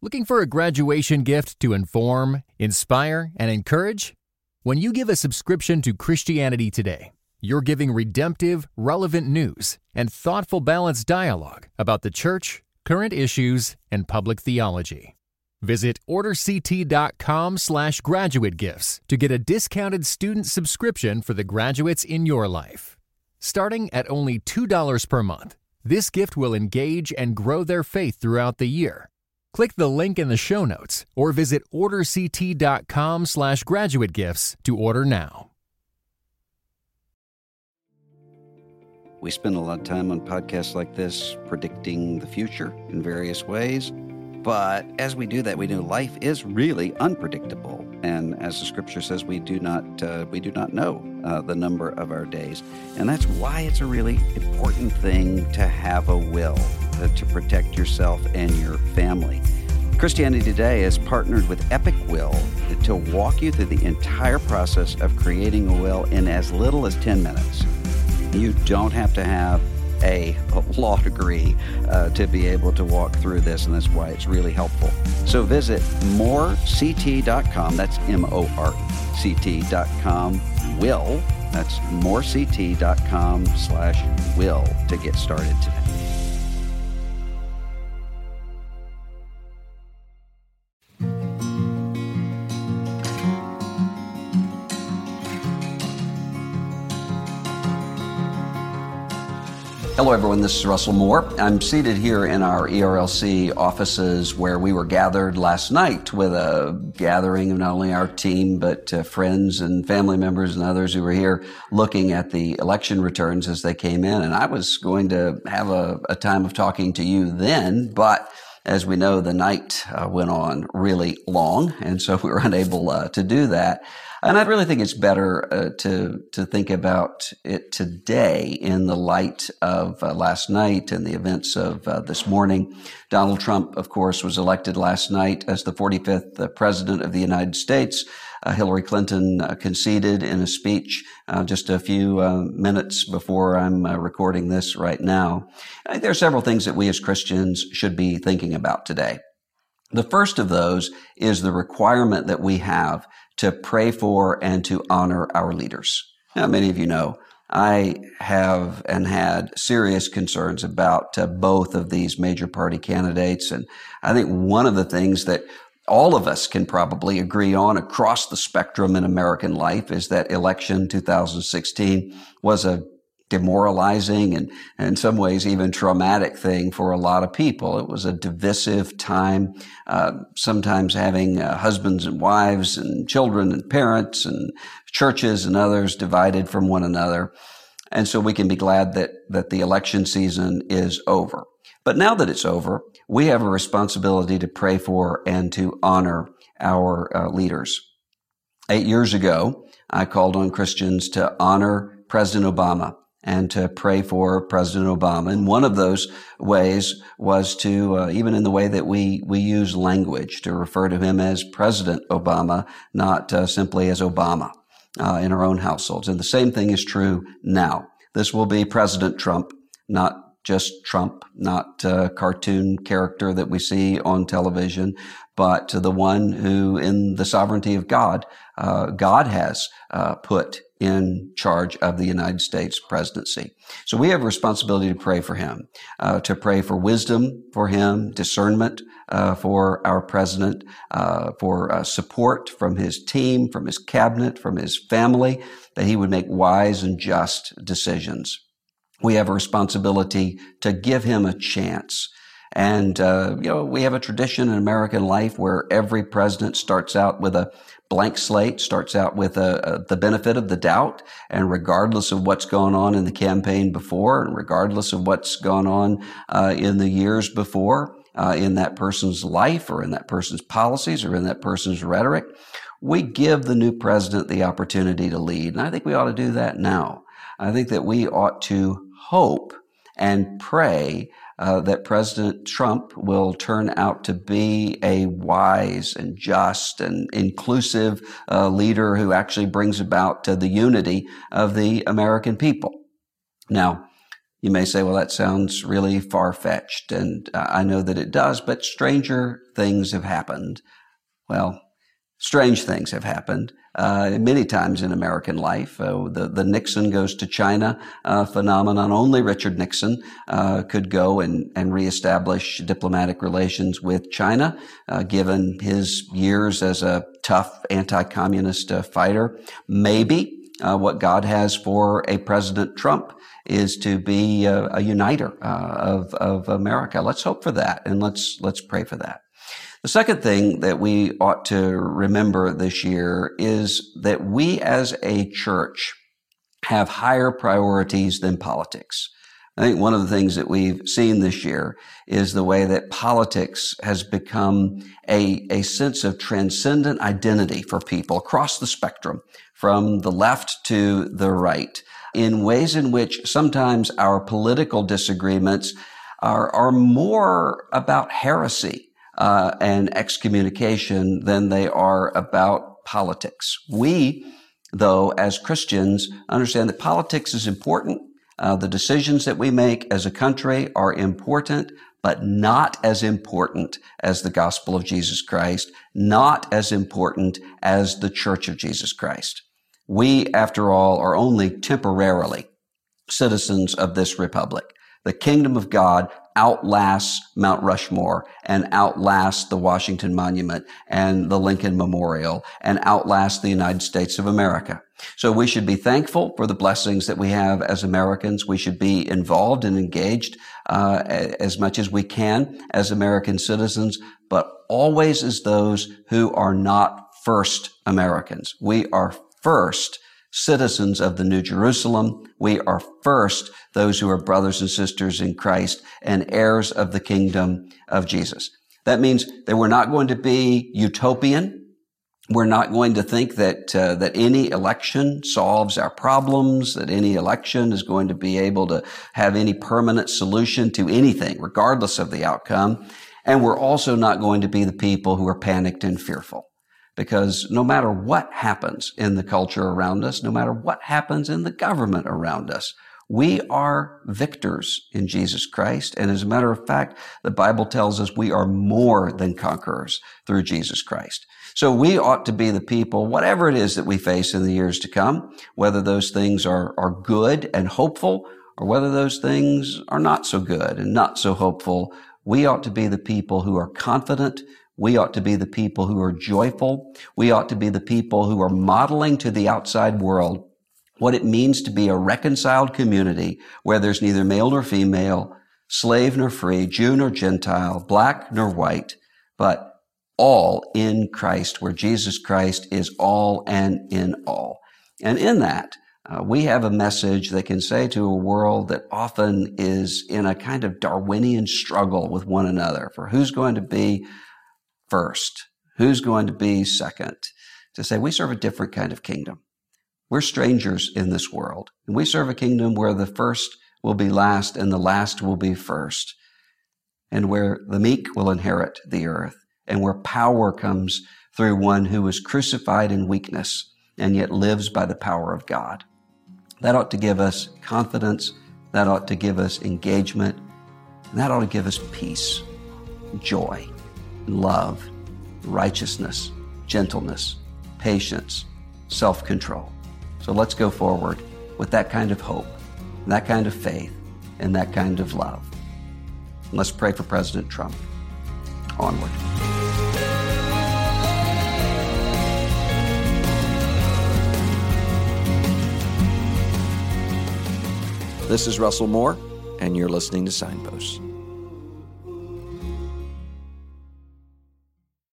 Looking for a graduation gift to inform, inspire, and encourage? When you give a subscription to Christianity Today, you're giving redemptive, relevant news and thoughtful, balanced dialogue about the church, current issues, and public theology. Visit orderct.com/graduate gifts to get a discounted student subscription for the graduates in your life. Starting at only $2 per month, this gift will engage and grow their faith throughout the year. Click the link in the show notes or visit orderct.com/graduate gifts to order now. We spend a lot of time on podcasts like this predicting the future in various ways. But as we do that, we know life is really unpredictable. And as the scripture says, we do not know the number of our days. And that's why it's a really important thing to have a will to protect yourself and your family. Christianity Today has partnered with Epic Will to walk you through the entire process of creating a will in as little as 10 minutes. You don't have to have a law degree to be able to walk through this, and that's why it's really helpful. So visit morect.com, that's morect.com, will, that's morect.com/will to get started today. Hello, everyone. This is Russell Moore. I'm seated here in our ERLC offices where we were gathered last night with a gathering of not only our team, but friends and family members and others who were here looking at the election returns as they came in. And I was going to have a time of talking to you then, but as we know, the night went on really long, and so we were unable to do that. And I really think it's better to think about it today in the light of last night and the events of this morning. Donald Trump, of course, was elected last night as the 45th president of the United States. Hillary Clinton conceded in a speech just a few minutes before I'm recording this right now. I think there are several things that we as Christians should be thinking about today. The first of those is the requirement that we have to pray for and to honor our leaders. Now, many of you know I have and had serious concerns about both of these major party candidates. And I think one of the things that all of us can probably agree on across the spectrum in American life is that election 2016 was a demoralizing and in some ways even traumatic thing for a lot of people. It was a divisive time, sometimes having husbands and wives and children and parents and churches and others divided from one another. And so we can be glad that the election season is over. But now that it's over, we have a responsibility to pray for and to honor our leaders. 8 years ago, I called on Christians to honor President Obama and to pray for President Obama. And one of those ways was to, even in the way that we use language, to refer to him as President Obama, not simply as Obama in our own households. And the same thing is true now. This will be President Trump, not just Trump, not a cartoon character that we see on television, but the one who, in the sovereignty of God, God has put in charge of the United States presidency. So we have a responsibility to pray for him, to pray for wisdom for him, discernment for our president, for support from his team, from his cabinet, from his family, that he would make wise and just decisions. We have a responsibility to give him a chance. And, we have a tradition in American life where every president starts out with a blank slate, starts out with the benefit of the doubt. And regardless of what's gone on in the campaign before, and regardless of what's gone on in the years before, in that person's life or in that person's policies or in that person's rhetoric, we give the new president the opportunity to lead. And I think we ought to do that now. I think that we ought to hope and pray that President Trump will turn out to be a wise and just and inclusive leader who actually brings about the unity of the American people. Now, You may say, well, that sounds really far-fetched, and I know that it does, but stranger things have happened. Well, strange things have happened many times in American life. The Nixon goes to China phenomenon. Only Richard Nixon could go and reestablish diplomatic relations with China, given his years as a tough anti-communist fighter. Maybe what God has for a President Trump is to be a uniter of America. Let's hope for that, and let's pray for that. The second thing that we ought to remember this year is that we as a church have higher priorities than politics. I think one of the things that we've seen this year is the way that politics has become a sense of transcendent identity for people across the spectrum, from the left to the right, in ways in which sometimes our political disagreements are more about heresy and excommunication than they are about politics. We, though, as Christians, understand that politics is important. The decisions that we make as a country are important, but not as important as the gospel of Jesus Christ, not as important as the church of Jesus Christ. We, after all, are only temporarily citizens of this republic. The kingdom of God outlasts Mount Rushmore and outlasts the Washington Monument and the Lincoln Memorial and outlasts the United States of America. So we should be thankful for the blessings that we have as Americans. We should be involved and engaged as much as we can as American citizens, but always as those who are not first Americans. We are first citizens of the New Jerusalem. We are first those who are brothers and sisters in Christ and heirs of the kingdom of Jesus. That means that we're not going to be utopian. We're not going to think that any election solves our problems, that any election is going to be able to have any permanent solution to anything, regardless of the outcome. And we're also not going to be the people who are panicked and fearful. Because no matter what happens in the culture around us, no matter what happens in the government around us, we are victors in Jesus Christ. And as a matter of fact, the Bible tells us we are more than conquerors through Jesus Christ. So we ought to be the people, whatever it is that we face in the years to come, whether those things are good and hopeful, or whether those things are not so good and not so hopeful, we ought to be the people who are confident. We ought to be the people who are joyful. We ought to be the people who are modeling to the outside world what it means to be a reconciled community where there's neither male nor female, slave nor free, Jew nor Gentile, black nor white, but all in Christ, where Jesus Christ is all and in all. And in that, we have a message that can say to a world that often is in a kind of Darwinian struggle with one another for who's going to be first, who's going to be second, to say we serve a different kind of kingdom. We're strangers in this world, and we serve a kingdom where the first will be last and the last will be first, and where the meek will inherit the earth, and where power comes through one who was crucified in weakness and yet lives by the power of God. That ought to give us confidence, that ought to give us engagement, and that ought to give us peace, joy, love, righteousness, gentleness, patience, self-control. So let's go forward with that kind of hope, that kind of faith, and that kind of love. And let's pray for President Trump. Onward. This is Russell Moore, and you're listening to Signposts.